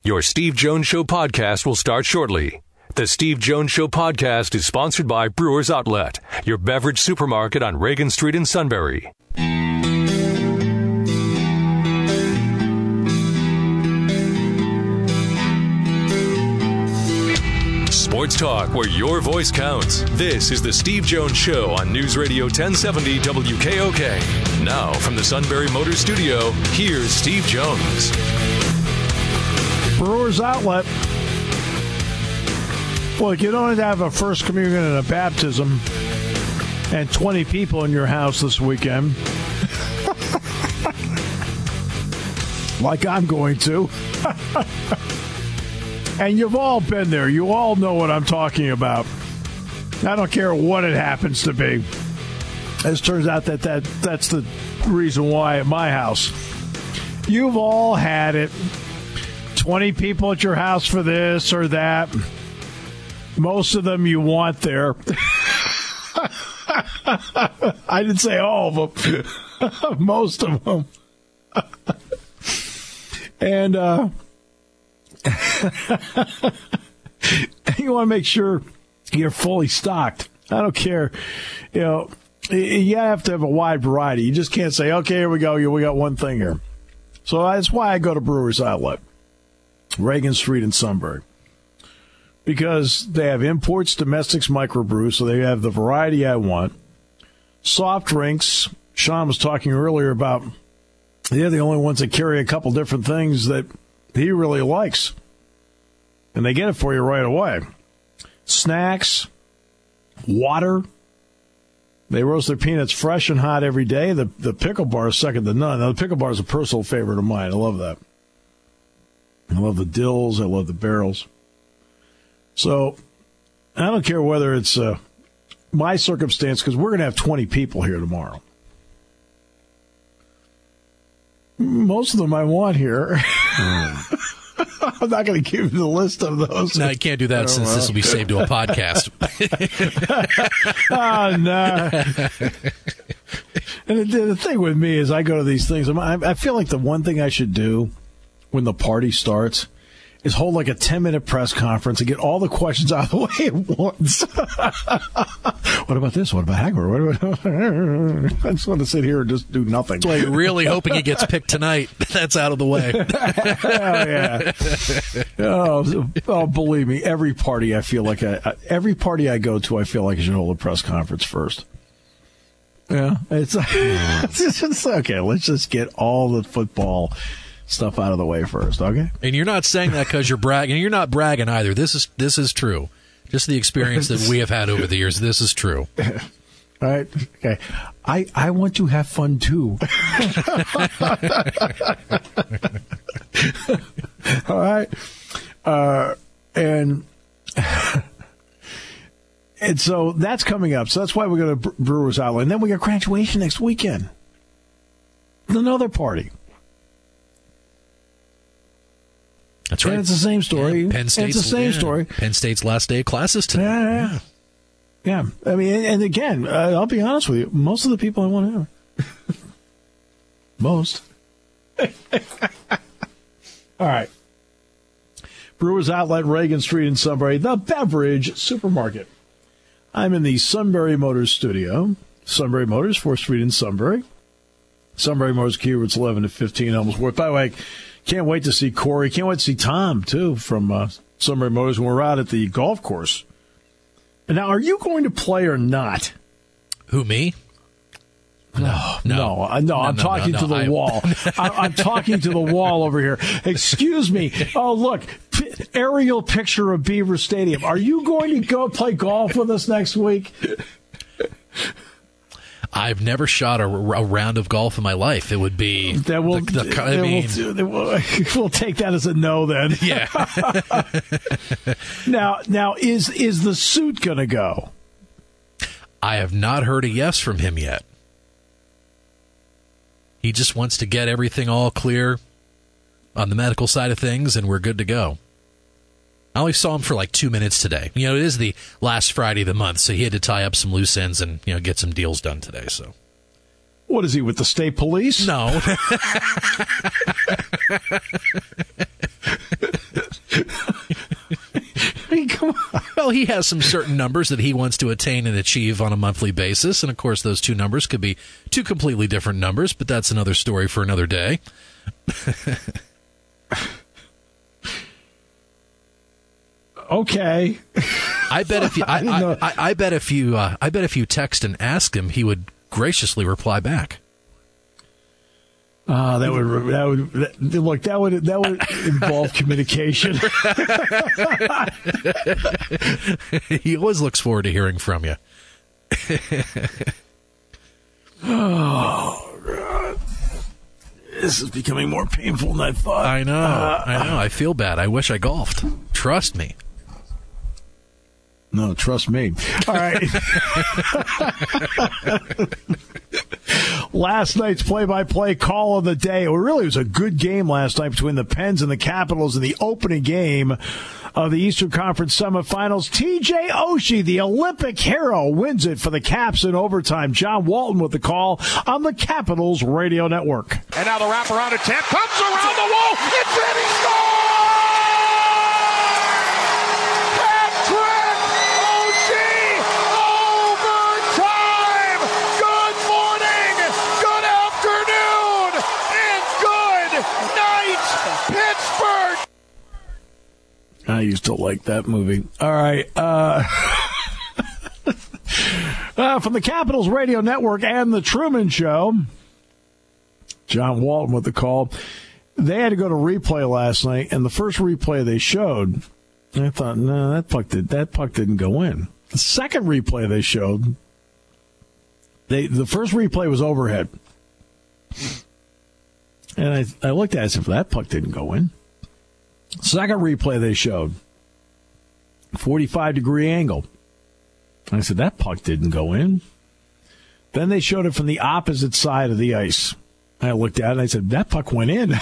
Your Steve Jones Show podcast will start shortly. The Steve Jones Show podcast is sponsored by Brewers Outlet, your beverage supermarket on Reagan Street in Sunbury. Sports talk where your voice counts. This is the Steve Jones Show on News Radio 1070 WKOK. Now from the Sunbury Motors Studio, here's Steve Jones. Brewers Outlet. Look, you don't have a first communion and a baptism and 20 people in your house this weekend. Like I'm going to. And you've all been there. You all know what I'm talking about. I don't care what it happens to be. As it turns out that's the reason why at my house. You've all had it. 20 people at your house for this or that. Most of them you want there. I didn't say all of them. Most of them. And you want to make sure you're fully stocked. I don't care. You know, you have to have a wide variety. You just can't say, okay, here we go. We got one thing here. So that's why I go to Brewers Outlet, Reagan Street in Sunbury. Because they have imports, domestics, microbrews, so they have the variety I want. Soft drinks. Sean was talking earlier about they're the only ones that carry a couple different things that he really likes. And they get it for you right away. Snacks, water. They roast their peanuts fresh and hot every day. The pickle bar is second to none. Now, the pickle bar is a personal favorite of mine. I love that. I love the dills. I love the barrels. So I don't care whether it's my circumstance, because we're going to have 20 people here tomorrow. Most of them I want here. I'm not going to give you the list of those. No, you can't do that since this will be saved to a podcast. Oh, no. And the thing with me is I go to these things. I feel like the one thing I should do when the party starts is hold like a 10-minute press conference and get all the questions out of the way at once. What about this? What about Hagler? I just want to sit here and just do nothing. That's why you're really hoping it gets picked tonight. That's out of the way. Oh, believe me, every party I feel like every party I go to, I feel like I should hold a press conference first. Yeah, it's okay. Let's just get all the football stuff out of the way first, okay? And you're not saying that because you're bragging. You're not bragging either. This is true. Just the experience that we have had over the years. This is true. All right. Okay. I want to have fun too. All right. And so that's coming up. So that's why we're going to Brewers Outlet. And then we got graduation next weekend. Another party. That's right. And it's the same story. Yeah, Penn State's, it's the same story. Penn State's last day of classes today. Yeah. I mean, and again, I'll be honest with you. Most of the people I want to have. Most. All right. Brewers Outlet, Reagan Street in Sunbury, the beverage supermarket. I'm in the Sunbury Motors studio. Sunbury Motors, 4th Street in Sunbury. Sunbury Motors, keywords 11 to 15 Ellsworth. By the way, can't wait to see Corey. Can't wait to see Tom, too, from Sunbury Motors when we're out at the golf course. And now, are you going to play or not? Who, me? No, I'm talking to the wall. I'm talking to the wall over here. Excuse me. Oh, look, aerial picture of Beaver Stadium. Are you going to go play golf with us next week? I've never shot a round of golf in my life. It would be we'll take that as a no then. Yeah. Now is the suit going to go? I have not heard a yes from him yet. He just wants to get everything all clear on the medical side of things, and we're good to go. I only saw him for like 2 minutes today. You know, it is the last Friday of the month, so he had to tie up some loose ends and, you know, get some deals done today. So, what is he, with the state police? No. Well, he has some certain numbers that he wants to attain and achieve on a monthly basis. And, of course, those two numbers could be two completely different numbers, but that's another story for another day. Okay. I bet if you text and ask him, he would graciously reply back. That would involve communication. He always looks forward to hearing from you. Oh, God. This is becoming more painful than I thought. I know. I feel bad. I wish I golfed. Trust me. No, trust me. All right. Last night's play-by-play call of the day. It really was a good game last night between the Pens and the Capitals in the opening game of the Eastern Conference semifinals. TJ Oshie, the Olympic hero, wins it for the Caps in overtime. John Walton with the call on the Capitals Radio Network. And now the wraparound attempt comes around the wall. It's in. He scores! I used to like that movie. All right. From the Capitals Radio Network and the Truman Show, John Walton with the call. They had to go to replay last night, and the first replay they showed, I thought, no, that puck didn't go in. The second replay they showed, the first replay was overhead. And I looked at it and said, that puck didn't go in. Second replay they showed, 45-degree angle. I said, that puck didn't go in. Then they showed it from the opposite side of the ice. I looked at it and I said, that puck went in.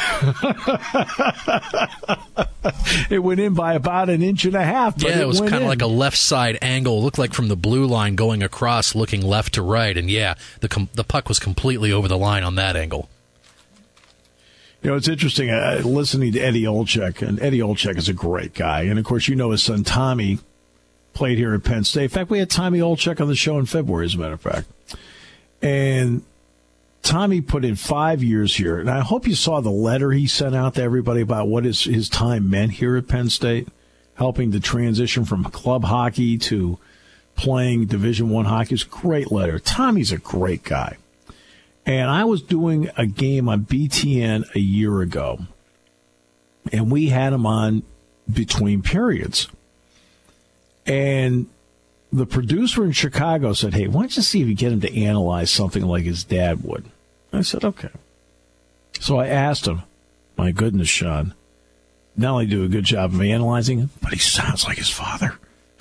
It went in by about an inch and a half. But it was kind of like a left side angle. It looked like from the blue line going across, looking left to right. And the puck was completely over the line on that angle. You know, it's interesting listening to Eddie Olczyk, and Eddie Olczyk is a great guy. And, of course, you know his son Tommy played here at Penn State. In fact, we had Tommy Olczyk on the show in February, as a matter of fact. And Tommy put in 5 years here. And I hope you saw the letter he sent out to everybody about what his time meant here at Penn State, helping to transition from club hockey to playing Division I hockey. It's a great letter. Tommy's a great guy. And I was doing a game on BTN a year ago, and we had him on between periods. And the producer in Chicago said, hey, why don't you see if you get him to analyze something like his dad would? I said, okay. So I asked him, my goodness, Sean, not only do a good job of analyzing him, but he sounds like his father.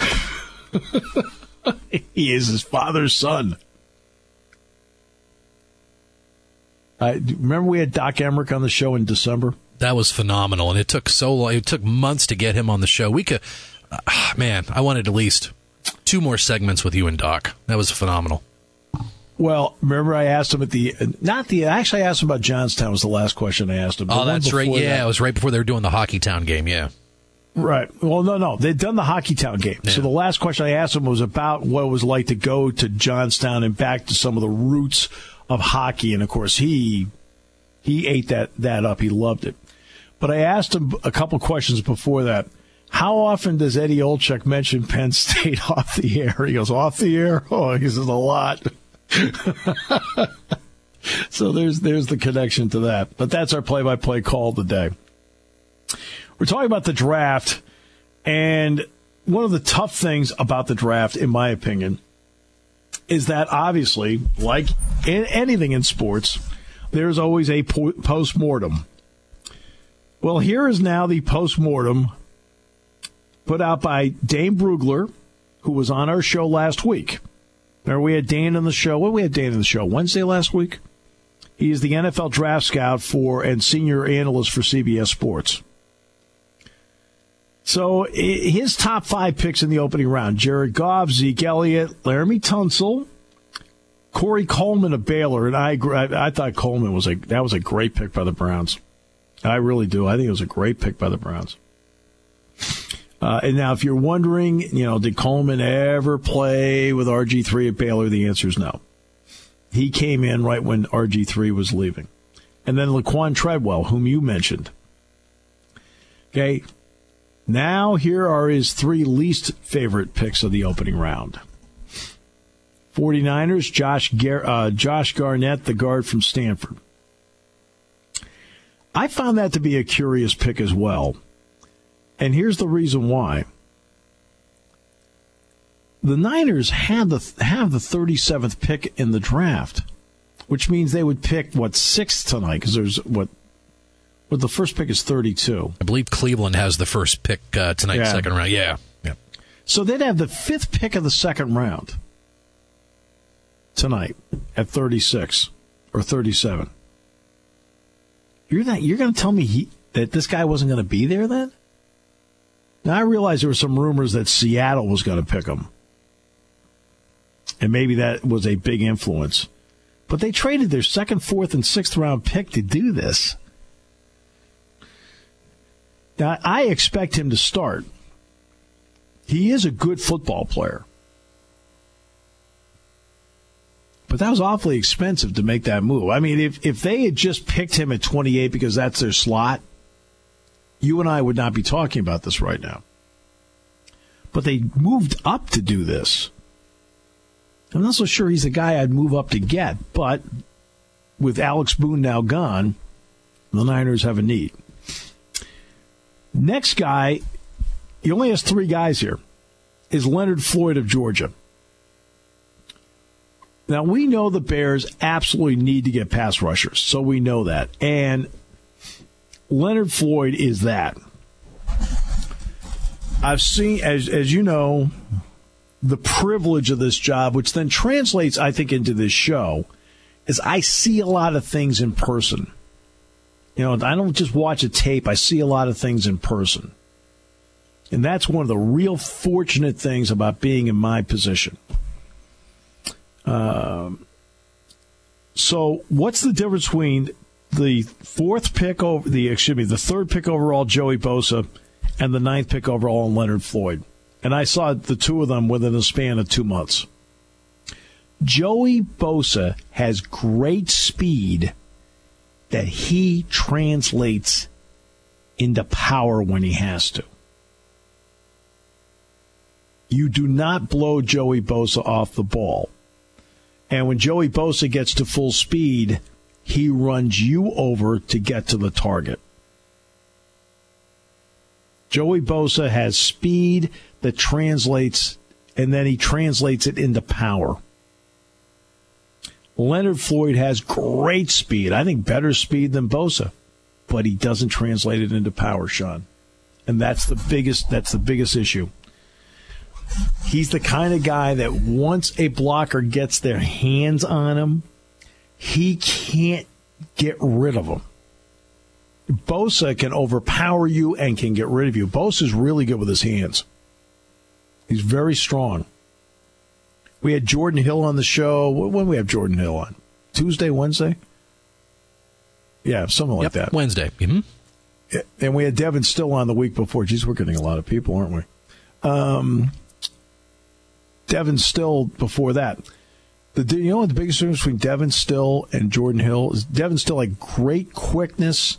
He is his father's son. Remember we had Doc Emmerich on the show in December? That was phenomenal, and it took so long. It took months to get him on the show. We could, I wanted at least 2 more segments with you and Doc. That was phenomenal. Well, remember I asked him actually I asked him about Johnstown was the last question I asked him. Oh, that's right. Yeah, it was right before they were doing the Hockeytown game, yeah. Right. Well, no. They'd done the Hockeytown game. Yeah. So the last question I asked him was about what it was like to go to Johnstown and back to some of the roots of hockey, and of course he ate that up. He loved it. But I asked him a couple questions before that. How often does Eddie Olczyk mention Penn State off the air? He goes, off the air? Oh, he says a lot. So there's the connection to that. But that's our play-by-play call today. We're talking about the draft, and one of the tough things about the draft, in my opinion, is that obviously, like in anything in sports, there's always a post-mortem. Well, here is now the post-mortem put out by Dane Brugler, who was on our show last week. Remember, we had Dane on the show. When we had Dane on the show? Wednesday last week? He is the NFL draft scout and senior analyst for CBS Sports. So his top 5 picks in the opening round: Jared Goff, Zeke Elliott, Laramie Tunsil, Corey Coleman of Baylor. And I thought Coleman was a great pick by the Browns. I really do. I think it was a great pick by the Browns. And now, if you're wondering, did Coleman ever play with RG3 at Baylor? The answer is no. He came in right when RG3 was leaving. And then Laquan Treadwell, whom you mentioned. Okay. Now, here are his 3 least favorite picks of the opening round. 49ers, Josh Garnett, the guard from Stanford. I found that to be a curious pick as well. And here's the reason why. The Niners have the 37th pick in the draft, which means they would pick, 6th tonight? Because there's, the first pick is 32. I believe Cleveland has the first pick tonight, second round. Yeah. So they'd have the 5th pick of the second round tonight at 36 or 37. You're going to tell me that this guy wasn't going to be there then? Now, I realize there were some rumors that Seattle was going to pick him. And maybe that was a big influence. But they traded their 2nd, 4th, and 6th round pick to do this. Now, I expect him to start. He is a good football player. But that was awfully expensive to make that move. I mean, if they had just picked him at 28 because that's their slot, you and I would not be talking about this right now. But they moved up to do this. I'm not so sure he's the guy I'd move up to get, but with Alex Boone now gone, the Niners have a need. Next guy, he only has 3 guys here, is Leonard Floyd of Georgia. Now, we know the Bears absolutely need to get pass rushers, so we know that. And Leonard Floyd is that. I've seen, as you know, the privilege of this job, which then translates, I think, into this show, is I see a lot of things in person. I don't just watch a tape. I see a lot of things in person. And that's one of the real fortunate things about being in my position. So what's the difference between the 3rd pick overall, Joey Bosa, and the 9th pick overall, Leonard Floyd? And I saw the 2 of them within a span of 2 months. Joey Bosa has great speed that he translates into power when he has to. You do not blow Joey Bosa off the ball. And when Joey Bosa gets to full speed, he runs you over to get to the target. Joey Bosa has speed that translates, and then he translates it into power. Leonard Floyd has great speed. I think better speed than Bosa, but he doesn't translate it into power, Sean. And that's the biggest issue. He's the kind of guy that once a blocker gets their hands on him, he can't get rid of him. Bosa can overpower you and can get rid of you. Bosa's really good with his hands. He's very strong. We had Jordan Hill on the show. When we have Jordan Hill on? Tuesday, Wednesday? Yeah, something like that. Wednesday. Mm-hmm. And we had Devin Still on the week before. Geez, we're getting a lot of people, aren't we? Devin Still before that. You know what the biggest difference between Devin Still and Jordan Hill is? Devin Still had great quickness,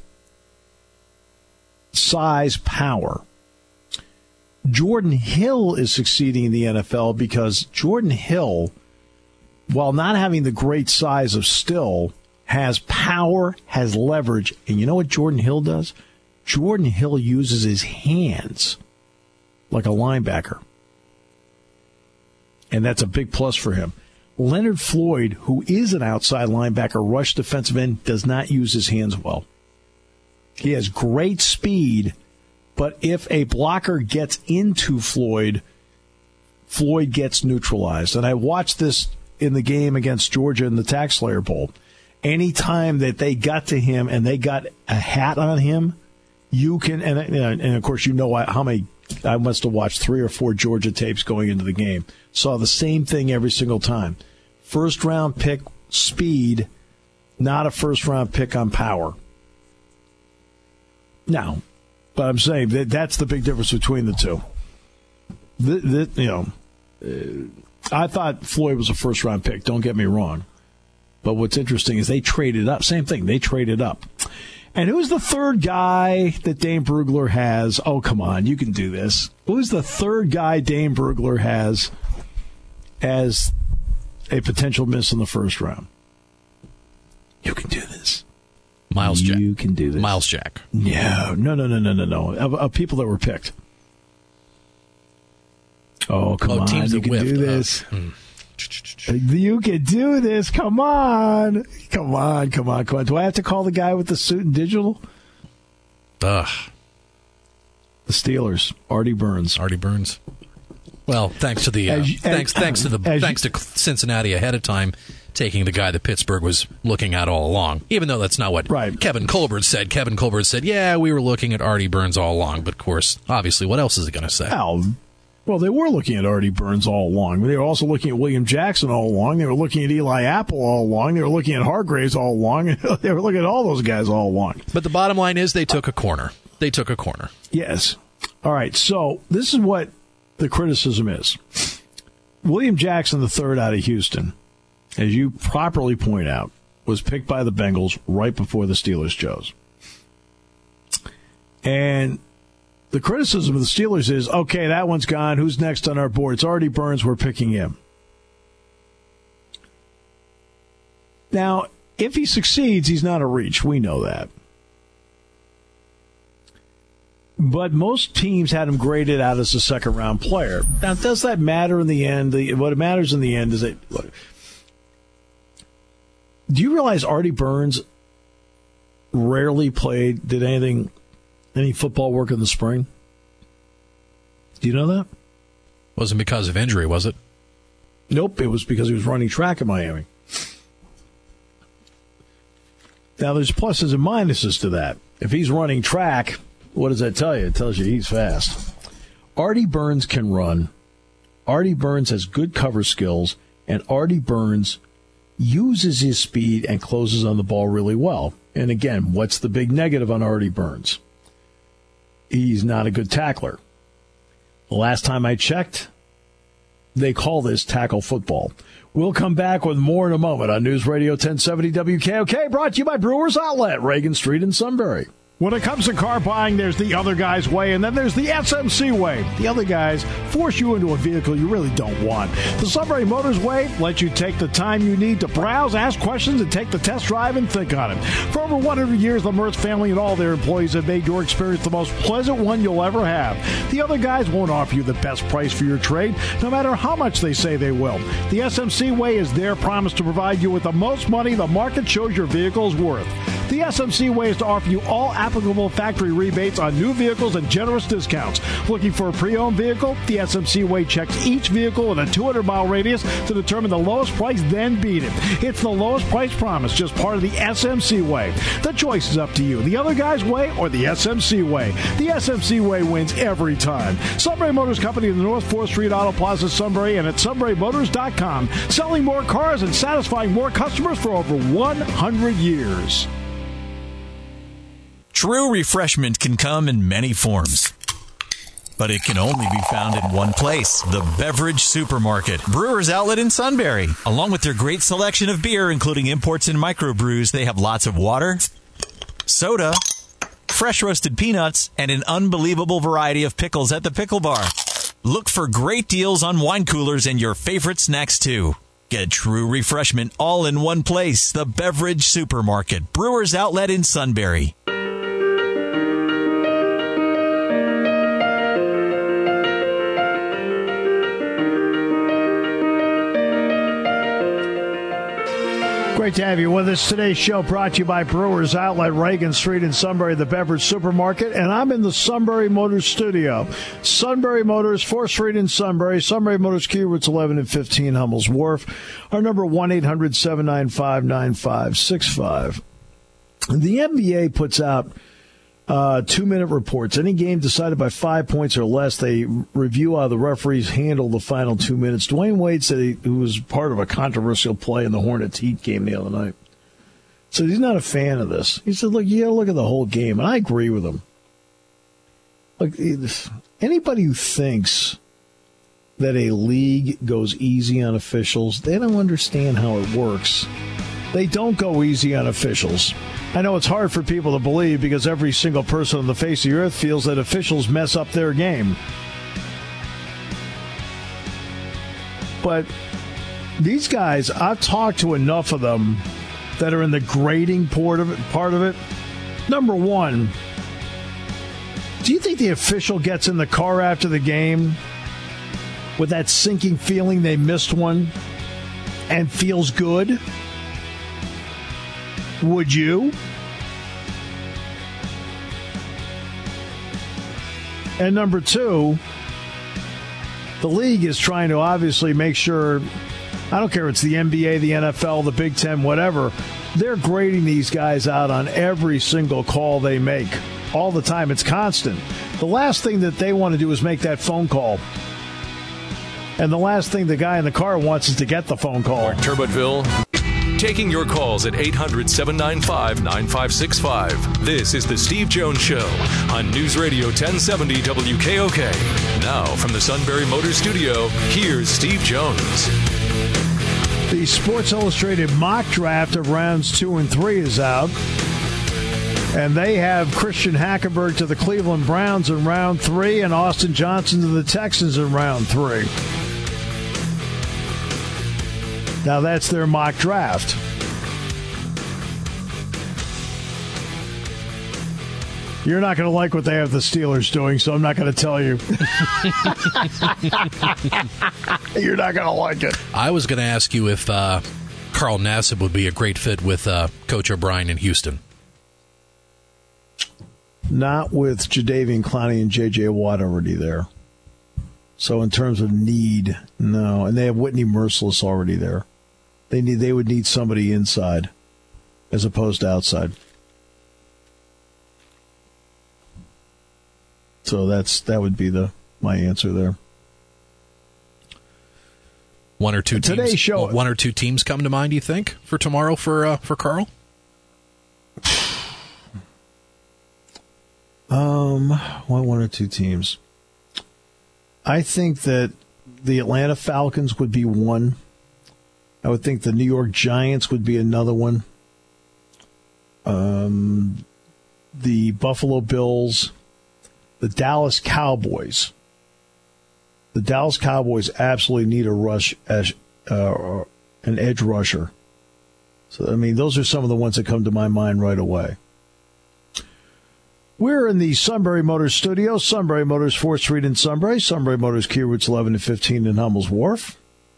size, power. Jordan Hill is succeeding in the NFL because Jordan Hill, while not having the great size of Still, has power, has leverage. And you know what Jordan Hill does? Jordan Hill uses his hands like a linebacker. And that's a big plus for him. Leonard Floyd, who is an outside linebacker, rush defensive end, does not use his hands well. He has great speed, but if a blocker gets into Floyd, Floyd gets neutralized. And I watched this in the game against Georgia in the Tax Slayer Bowl. Anytime that they got to him and they got a hat on him, you can, and of course you know how many, I must have watched 3 or 4 Georgia tapes going into the game. Saw the same thing every single time. First round pick, speed, not a first round pick on power. Now, But I'm saying that's the big difference between the two. I thought Floyd was a first-round pick. Don't get me wrong. But what's interesting is they traded up. Same thing. They traded up. And who's the third guy that Dane Brugler has? Oh, come on. You can do this. Who's the third guy Dane Brugler has as a potential miss in the first round? You can do this. Miles Jack. You can do this. Miles Jack. No. Of people that were picked. Oh, come on. Teams you that can whiffed. do this. You can do this. Come on. Do I have to call the guy with the suit and digital? Ugh. The Steelers. Artie Burns. Well, thanks to Cincinnati ahead of time taking the guy that Pittsburgh was looking at all along. Even though that's not what Kevin Colbert said. Kevin Colbert said, "Yeah, we were looking at Artie Burns all along." But of course, obviously, what else is it going to say? Well, they were looking at Artie Burns all along. They were also looking at William Jackson all along. They were looking at Eli Apple all along. They were looking at Hargraves all along. They were looking at all those guys all along. But the bottom line is they took a corner. Yes. All right, so this is what the criticism is. William Jackson III out of Houston, as you properly point out, was picked by the Bengals right before the Steelers chose. And the criticism of the Steelers is, okay, that one's gone. Who's next on our board? It's Artie Burns. We're picking him. Now, if he succeeds, he's not a reach. We know that. But most teams had him graded out as a second-round player. Now, does that matter in the end? What matters in the end is that, look, do you realize Artie Burns rarely did any football work in the spring? Do you know that? Wasn't because of injury, was it? Nope, it was because he was running track in Miami. Now, there's pluses and minuses to that. If he's running track, what does that tell you? It tells you he's fast. Artie Burns can run. Artie Burns has good cover skills, and Artie Burns uses his speed and closes on the ball really well. And again, what's the big negative on Artie Burns? He's not a good tackler. The last time I checked, they call this tackle football. We'll come back with more in a moment on News Radio 1070 WKOK, brought to you by Brewers Outlet, Reagan Street in Sunbury. When it comes to car buying, there's the other guy's way, and then there's the SMC way. The other guys force you into a vehicle you really don't want. The Sunbury Motors way lets you take the time you need to browse, ask questions, and take the test drive and think on it. For over 100 years, the Mertz family and all their employees have made your experience the most pleasant one you'll ever have. The other guys won't offer you the best price for your trade, no matter how much they say they will. The SMC way is their promise to provide you with the most money the market shows your vehicle is worth. The SMC way is to offer you all applicable factory rebates on new vehicles and generous discounts. Looking for a pre-owned vehicle? The SMC way checks each vehicle with a 200-mile radius to determine the lowest price, then beat it. It's the lowest price promise, just part of the SMC way. The choice is up to you. The other guy's way or the SMC way. The SMC way wins every time. Sunbury Motors Company in the North 4th Street Auto Plaza, Sunbury, and at sunburymotors.com. Selling more cars and satisfying more customers for over 100 years. True refreshment can come in many forms, but it can only be found in one place, the Beverage Supermarket, Brewers Outlet in Sunbury. Along with their great selection of beer, including imports and microbrews, they have lots of water, soda, fresh roasted peanuts, and an unbelievable variety of pickles at the pickle bar. Look for great deals on wine coolers and your favorite snacks, too. Get true refreshment all in one place, the Beverage Supermarket, Brewers Outlet in Sunbury. Great to have you with us. Today's show brought to you by Brewers Outlet, Reagan Street in Sunbury, the Beverage Supermarket, and I'm in the Sunbury Motors studio. Sunbury Motors, 4th Street in Sunbury. Sunbury Motors, key routes 11 and 15, Hummel's Wharf. Our number 1-800-795-9565. The NBA puts out 2-minute reports. Any game decided by 5 points or less, they review how the referees handle the final 2 minutes. Dwayne Wade said he was part of a controversial play in the Hornets Heat game the other night. So he's not a fan of this. He said, look, you got to look at the whole game. And I agree with him. Look, anybody who thinks that a league goes easy on officials, they don't understand how it works. They don't go easy on officials. I know it's hard for people to believe because every single person on the face of the earth feels that officials mess up their game. But these guys, I've talked to enough of them that are in the grading part of it. Number one, do you think the official gets in the car after the game with that sinking feeling they missed one and feels good? Would you? And number two, the league is trying to obviously make sure, I don't care if it's the NBA, the NFL, the Big Ten, whatever, they're grading these guys out on every single call they make. All the time. It's constant. The last thing that they want to do is make that phone call. And the last thing the guy in the car wants is to get the phone call. Turbotville, taking your calls at 800-795-9565. This is the Steve Jones Show on News Radio 1070 WKOK. Now from the Sunbury Motors Studio, here's Steve Jones. The Sports Illustrated mock draft of rounds 2 and 3 is out. And they have Christian Hackenberg to the Cleveland Browns in round 3 and Austin Johnson to the Texans in round 3. Now that's their mock draft. You're not going to like what they have the Steelers doing, so I'm not going to tell you. You're not going to like it. I was going to ask you if Carl Nassib would be a great fit with Coach O'Brien in Houston. Not with Jadeveon Clowney and J.J. Watt already there. So in terms of need, no. And they have Whitney Merciless already there. They would need somebody inside as opposed to outside. So that would be my answer there. One or two teams come to mind, you think, for tomorrow for Carl? One or two teams. I think that the Atlanta Falcons would be one. I would think the New York Giants would be another one. The Buffalo Bills, the Dallas Cowboys. The Dallas Cowboys absolutely need an edge rusher. So, I mean, those are some of the ones that come to my mind right away. We're in the Sunbury Motors studio. Sunbury Motors, 4th Street in Sunbury. Sunbury Motors, Key Routes 11 and 15 in Hummel's Wharf.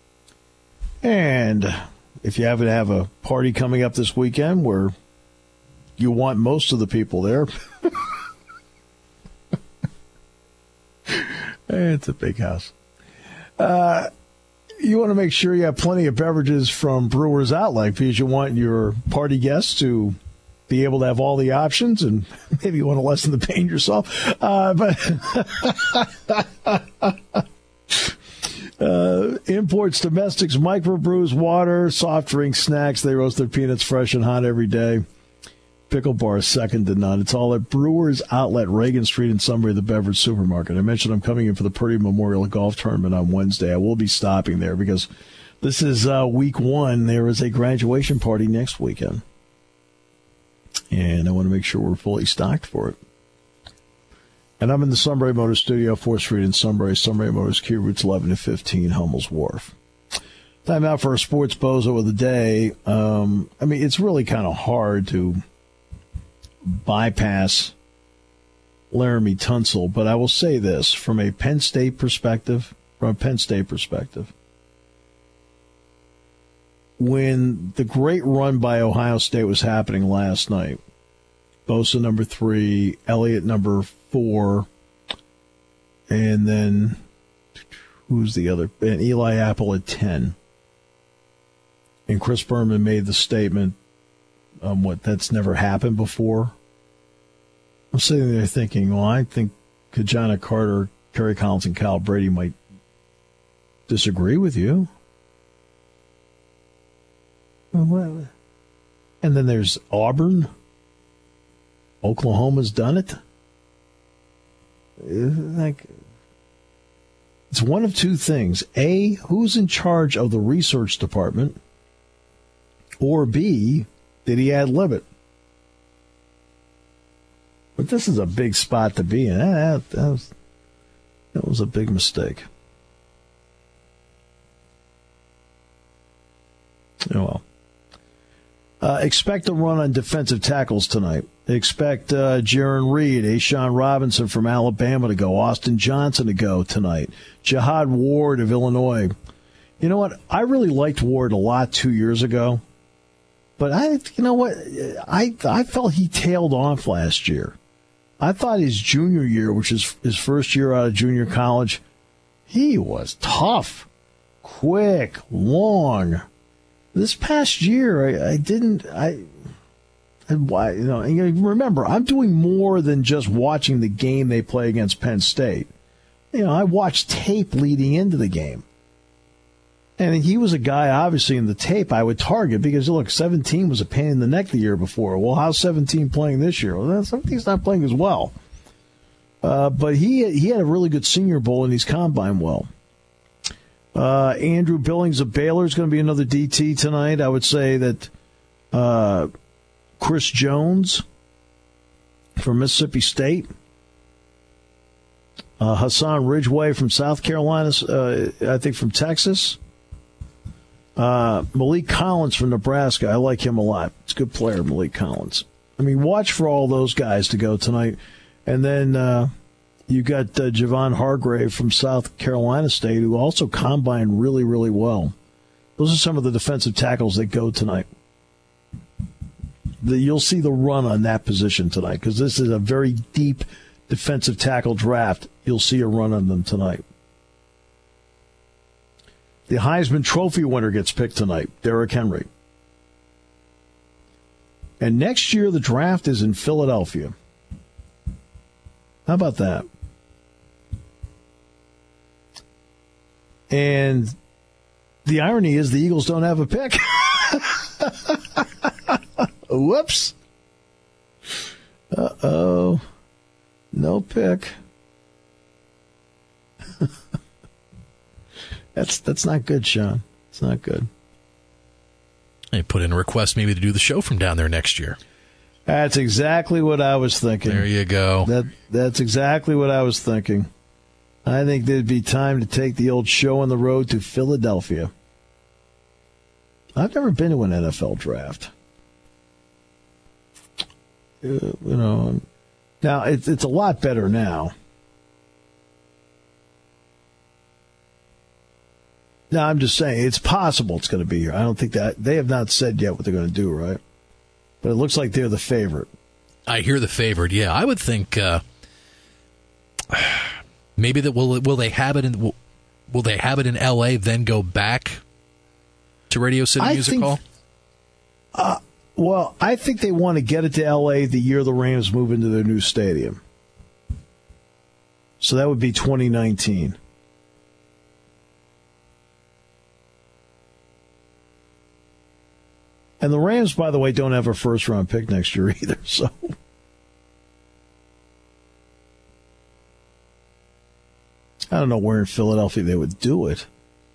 And if you happen to have a party coming up this weekend where you want most of the people there, it's a big house. You want to make sure you have plenty of beverages from Brewers Outlet because you want your party guests to be able to have all the options, and maybe you want to lessen the pain yourself. Imports, domestics, microbrews, water, soft drinks, snacks. They roast their peanuts fresh and hot every day. Pickle bar is second to none. It's all at Brewers Outlet, Reagan Street in Sunbury, the beverage supermarket. I mentioned I'm coming in for the Purdy Memorial Golf Tournament on Wednesday. I will be stopping there because this is week 1. There is a graduation party next weekend. And I want to make sure we're fully stocked for it. And I'm in the Sunbury Motors studio, 4th Street in Sunbury. Sunbury Motors, Key Routes 11 and 15, Hummel's Wharf. Time out for a sports bozo of the day. I mean, it's really kind of hard to bypass Laramie Tunsil, but I will say this from a Penn State perspective. When the great run by Ohio State was happening last night, Bosa number 3, Elliott number 4, and then who's the other? And Eli Apple at 10. And Chris Berman made the statement, that's never happened before. I'm sitting there thinking, well, I think Kajana Carter, Kerry Collins, and Kyle Brady might disagree with you. And then there's Auburn. Oklahoma's done it. like, it's one of two things. A, who's in charge of the research department? Or B, did he ad-lib it? But this is a big spot to be in. That was a big mistake. Oh, well. Expect a run on defensive tackles tonight. Expect Jaron Reed, Ashawn Robinson from Alabama to go, Austin Johnson to go tonight, Jihad Ward of Illinois. You know what? I really liked Ward a lot 2 years ago, but I felt he tailed off last year. I thought his junior year, which is his first year out of junior college, he was tough, quick, long. This past year, remember, I'm doing more than just watching the game they play against Penn State. I watched tape leading into the game. And he was a guy, obviously, in the tape I would target because, look, 17 was a pain in the neck the year before. Well, how's 17 playing this year? Well, 17's not playing as well. But he had a really good Senior Bowl, and he's combined well. Andrew Billings of Baylor is going to be another DT tonight. I would say that Chris Jones from Mississippi State. Hassan Ridgeway from South Carolina, I think from Texas. Malik Collins from Nebraska. I like him a lot. It's a good player, Malik Collins. I mean, watch for all those guys to go tonight. And then you got Javon Hargrave from South Carolina State, who also combined really, really well. Those are some of the defensive tackles that go tonight. You'll see the run on that position tonight because this is a very deep defensive tackle draft. You'll see a run on them tonight. The Heisman Trophy winner gets picked tonight, Derrick Henry. And next year, the draft is in Philadelphia. How about that? And the irony is the Eagles don't have a pick. Whoops. Uh-oh. No pick. That's not good, Sean. It's not good. They put in a request maybe to do the show from down there next year. That's exactly what I was thinking. There you go. That's exactly what I was thinking. I think there'd be time to take the old show on the road to Philadelphia. I've never been to an NFL draft. Now it's a lot better now. Now, I'm just saying, it's possible it's going to be here. I don't think that they have not said yet what they're going to do, right? But it looks like they're the favorite. I hear the favorite. Yeah, I would think maybe that will they have it in L.A. then go back to Radio City Music Hall? Well, I think they want to get it to L.A. the year the Rams move into their new stadium. So that would be 2019. And the Rams, by the way, don't have a first-round pick next year either. So, I don't know where in Philadelphia they would do it.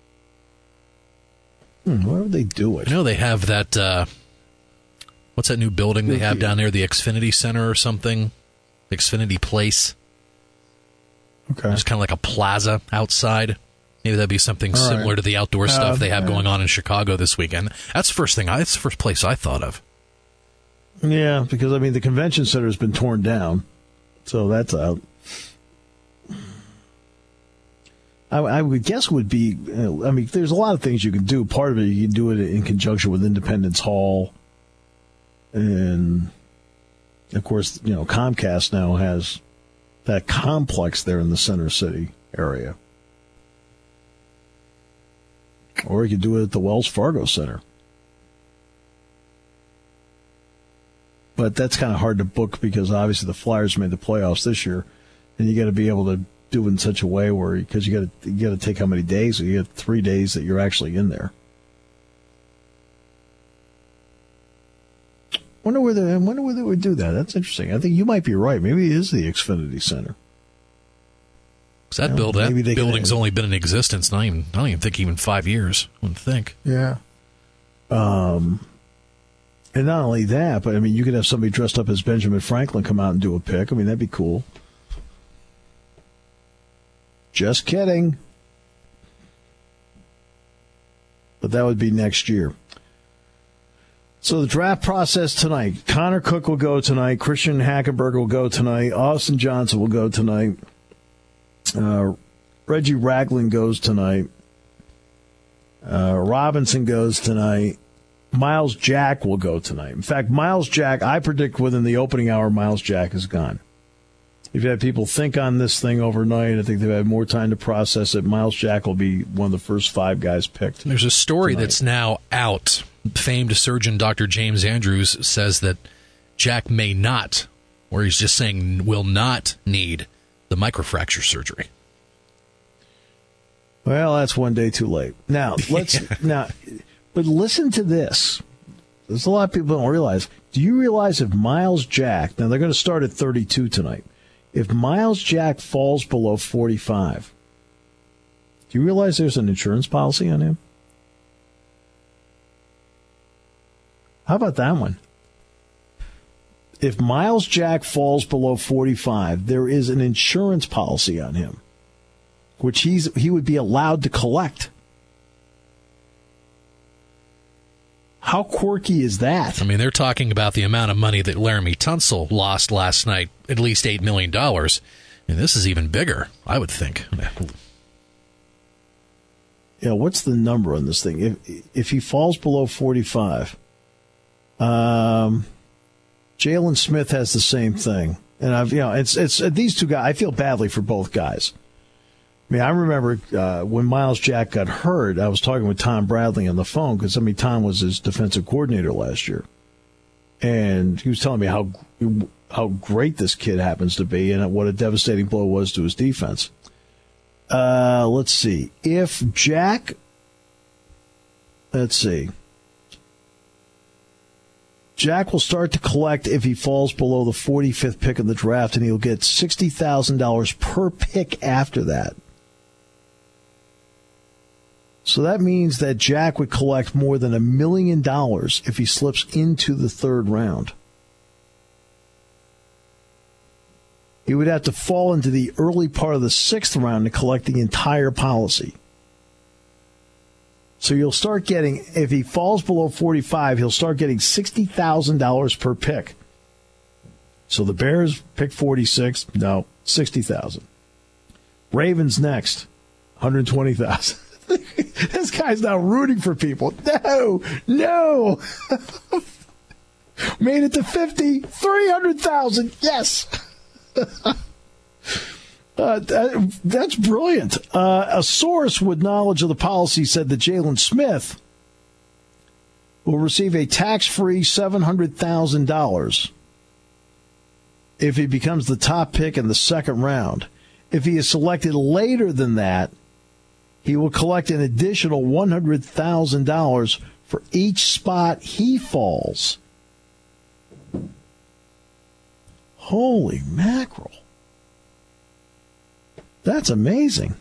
Where would they do it? I know they have that. What's that new building they have down there? The Xfinity Center or something? Xfinity Place. Okay. It's kind of like a plaza outside. Maybe that'd be something similar to the outdoor stuff they have going on in Chicago this weekend. That's the first place I thought of. Yeah, because, the convention center has been torn down, so that's out. I would guess would be, there's a lot of things you can do. Part of it, you can do it in conjunction with Independence Hall. And, of course, Comcast now has that complex there in the Center City area. Or you could do it at the Wells Fargo Center. But that's kind of hard to book because obviously the Flyers made the playoffs this year, and you got to be able to do it in such a way where because you got to take how many days? So you get 3 days that you're actually in there. Wonder where they would do that. That's interesting. I think you might be right. Maybe it is the Xfinity Center. That building's only been in existence. I don't even think even 5 years. I wouldn't think. Yeah. And not only that, but I mean, you could have somebody dressed up as Benjamin Franklin come out and do a pick. I mean, that'd be cool. Just kidding. But that would be next year. So the draft process tonight. Connor Cook will go tonight. Christian Hackenberg will go tonight. Austin Johnson will go tonight. Reggie Ragland goes tonight. Robinson goes tonight. Miles Jack will go tonight. In fact, Miles Jack, I predict within the opening hour, Miles Jack is gone. You've had people think on this thing overnight. I think they've had more time to process it. Miles Jack will be one of the first 5 guys picked. There's a story tonight. That's now out. Famed surgeon Dr. James Andrews says that Jack may not, or he's just saying will not need the microfracture surgery. Well, that's one day too late. Now, but listen to this. There's a lot of people don't realize. Do you realize if Miles Jack, now they're going to start at 32 tonight, if Miles Jack falls below 45, do you realize there's an insurance policy on him? How about that one? If Miles Jack falls below 45, there is an insurance policy on him, which he would be allowed to collect. How quirky is that? I mean, they're talking about the amount of money that Laramie Tunsil lost last night, at least $8 million. And this is even bigger, I would think. Yeah, what's the number on this thing? If he falls below 45, Jalen Smith has the same thing. And it's these two guys. I feel badly for both guys. I mean, I remember when Miles Jack got hurt, I was talking with Tom Bradley on the phone because, Tom was his defensive coordinator last year. And he was telling me how great this kid happens to be and what a devastating blow was to his defense. Let's see. If Jack, Jack will start to collect if he falls below the 45th pick in the draft, and he'll get $60,000 per pick after that. So that means that Jack would collect more than $1 million if he slips into the 3rd round. He would have to fall into the early part of the 6th round to collect the entire policy. So you'll start getting, if he falls below 45, he'll start getting $60,000 per pick. So the Bears pick 46, no, $60,000. Ravens next, $120,000. This guy's now rooting for people. No. Made it to 50, $300,000. Yes. That's brilliant. A source with knowledge of the policy said that Jalen Smith will receive a tax-free $700,000 if he becomes the top pick in the 2nd round. If he is selected later than that, he will collect an additional $100,000 for each spot he falls. Holy mackerel. That's amazing.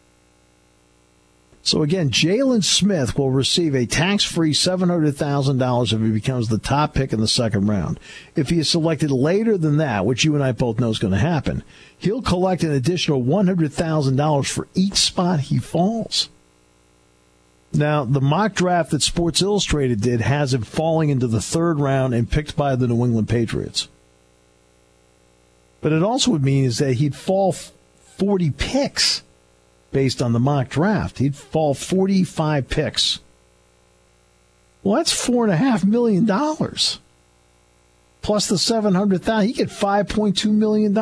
So again, Jalen Smith will receive a tax-free $700,000 if he becomes the top pick in the 2nd round. If he is selected later than that, which you and I both know is going to happen, he'll collect an additional $100,000 for each spot he falls. Now, the mock draft that Sports Illustrated did has him falling into the 3rd round and picked by the New England Patriots. But it also would mean is that he'd fall 40 picks based on the mock draft. He'd fall 45 picks. Well, that's $4.5 million. Plus the $700,000. He get $5.2 million.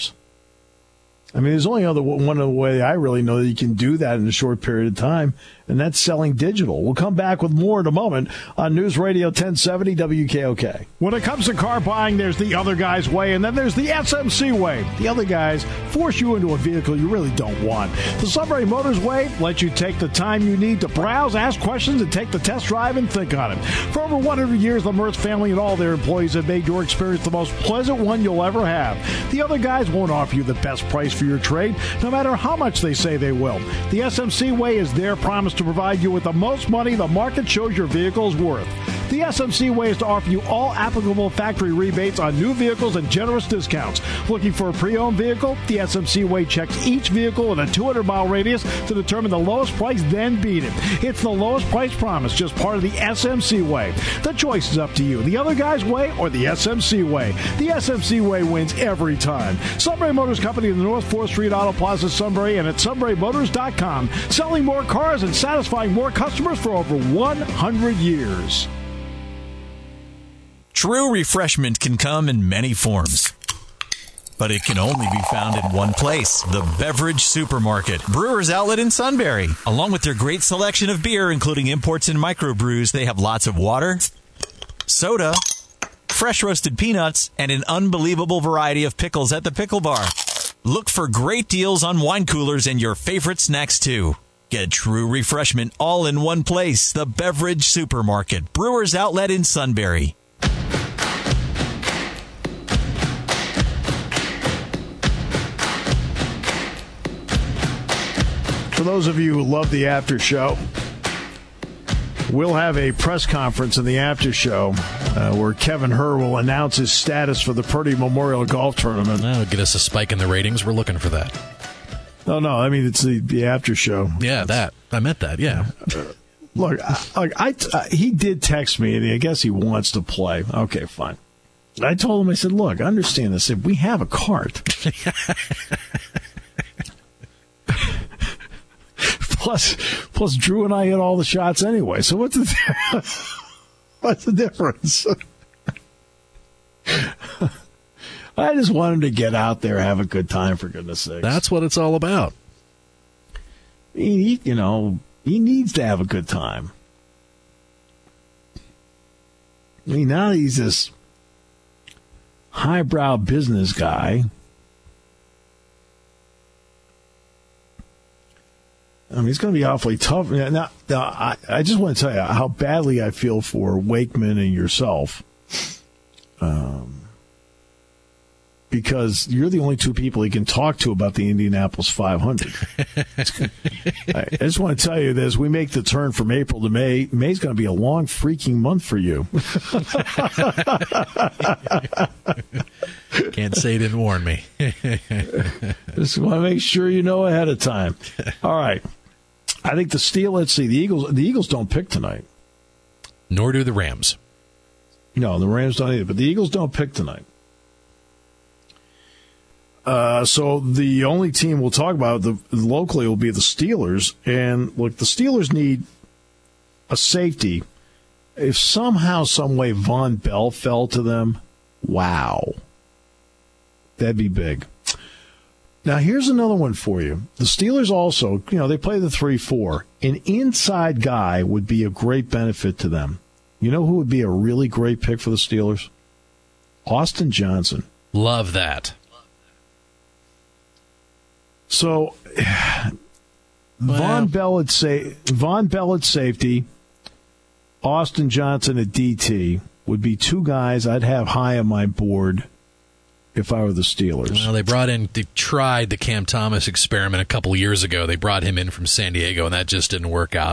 I mean, there's only one other way I really know that you can do that in a short period of time, and that's selling digital. We'll come back with more in a moment on News Radio 1070 WKOK. When it comes to car buying, there's the other guy's way, and then there's the SMC way. The other guys force you into a vehicle you really don't want. The Sunbury Motors way lets you take the time you need to browse, ask questions, and take the test drive and think on it. For over 100 years, the Mertz family and all their employees have made your experience the most pleasant one you'll ever have. The other guys won't offer you the best price for your trade, no matter how much they say they will. The SMC way is their promise to provide you with the most money the market shows your vehicle is worth. The SMC way is to offer you all applicable factory rebates on new vehicles and generous discounts. Looking for a pre-owned vehicle? The SMC way checks each vehicle in a 200-mile radius to determine the lowest price, then beat it. It's the lowest price promise, just part of the SMC way. The choice is up to you. The other guy's way or the SMC way. The SMC way wins every time. Sunbury Motors Company in the North 4th Street Auto Plaza, Sunbury, and at sunburymotors.com. Selling more cars and satisfying more customers for over 100 years. True refreshment can come in many forms, but it can only be found in one place, the Beverage Supermarket, Brewers Outlet in Sunbury. Along with their great selection of beer, including imports and microbrews, they have lots of water, soda, fresh roasted peanuts, and an unbelievable variety of pickles at the pickle bar. Look for great deals on wine coolers and your favorite snacks, too. Get true refreshment all in one place, the Beverage Supermarket, Brewers Outlet in Sunbury. For those of you who love the after show, we'll have a press conference in the after show where Kevin Herr will announce his status for the Purdy Memorial Golf Tournament. That'll get us a spike in the ratings. We're looking for that. No, I mean, it's the after show. Yeah, that. I meant that, yeah. Look, he did text me, and I guess he wants to play. Okay, fine. I told him, I said, look, I understand this. If we have a cart. Plus, Drew and I hit all the shots anyway. So what's the difference? I just want him to get out there, have a good time, for goodness sakes. That's what it's all about. He needs to have a good time. I mean, now he's this highbrow business guy. I mean, it's going to be awfully tough. Now, I just want to tell you how badly I feel for Wakeman and yourself. Because you're the only two people he can talk to about the Indianapolis 500. I just want to tell you this. We make the turn from April to May. May's going to be a long freaking month for you. Can't say he didn't warn me. Just want to make sure you know ahead of time. All right. I think let's see, the Eagles don't pick tonight. Nor do the Rams. No, the Rams don't either, but the Eagles don't pick tonight. So the only team we'll talk about locally will be the Steelers. And look, the Steelers need a safety. If somehow, some way, Von Bell fell to them, wow. That'd be big. Now, here's another one for you. The Steelers also, they play the 3-4. An inside guy would be a great benefit to them. You know who would be a really great pick for the Steelers? Austin Johnson. Love that. So, Von Bell at safety, Austin Johnson at DT would be two guys I'd have high on my board if I were the Steelers. Well, they tried the Cam Thomas experiment a couple of years ago. They brought him in from San Diego, and that just didn't work out.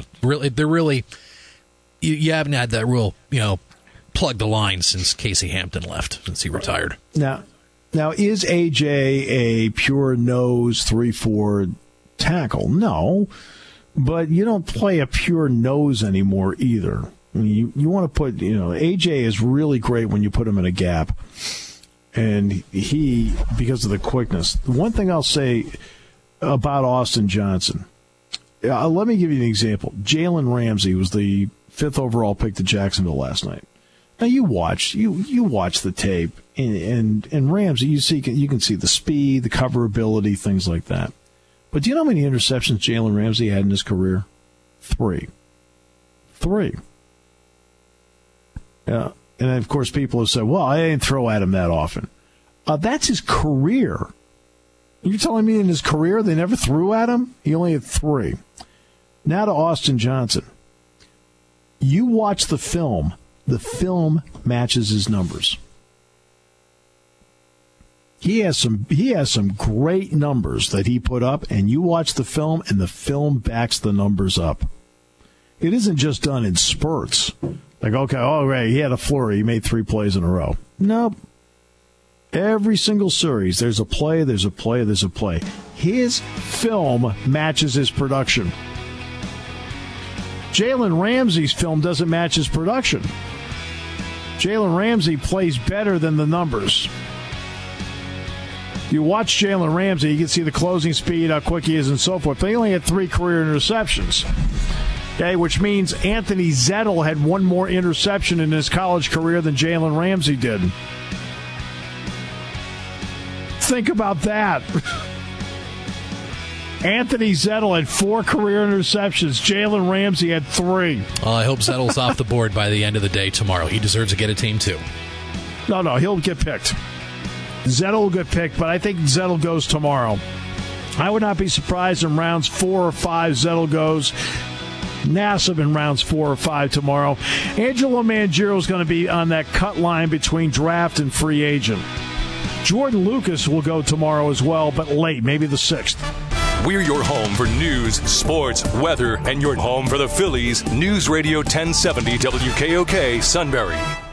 You haven't had that real, plug the line since Casey Hampton left, since he retired. Now, is AJ a pure nose 3-4 tackle? No, but you don't play a pure nose anymore either. I mean, you want to put, AJ is really great when you put him in a gap, and because of the quickness. The one thing I'll say about Austin Johnson, let me give you an example. Jalen Ramsey was the 5th overall pick to Jacksonville last night. Now you watch the tape, and Ramsey, you can see the speed, the coverability, things like that. But do you know how many interceptions Jalen Ramsey had in his career? 3. Yeah, and of course people have said, "Well, I didn't throw at him that often." That's his career. You're telling me in his career they never threw at him? He only had 3. Now to Austin Johnson. You watch the film. The film matches his numbers. He has some great numbers that he put up, and you watch the film, and the film backs the numbers up. It isn't just done in spurts. Like, okay, all right, he had a flurry. He made 3 plays in a row. Nope. Every single series, there's a play, there's a play, there's a play. His film matches his production. Jalen Ramsey's film doesn't match his production. Jalen Ramsey plays better than the numbers. You watch Jalen Ramsey, you can see the closing speed, how quick he is, and so forth. But he only had 3 career interceptions. Okay, which means Anthony Zettel had 1 more interception in his college career than Jalen Ramsey did. Think about that. Anthony Zettel had 4 career interceptions. Jalen Ramsey had 3. Well, I hope Zettel's off the board by the end of the day tomorrow. He deserves to get a team, too. No, he'll get picked. Zettel will get picked, but I think Zettel goes tomorrow. I would not be surprised in rounds 4 or 5 Zettel goes. Nassib in rounds 4 or 5 tomorrow. Angelo Mangiero is going to be on that cut line between draft and free agent. Jordan Lucas will go tomorrow as well, but late, maybe the 6th. We're your home for news, sports, weather, and your home for the Phillies. News Radio 1070 WKOK Sunbury.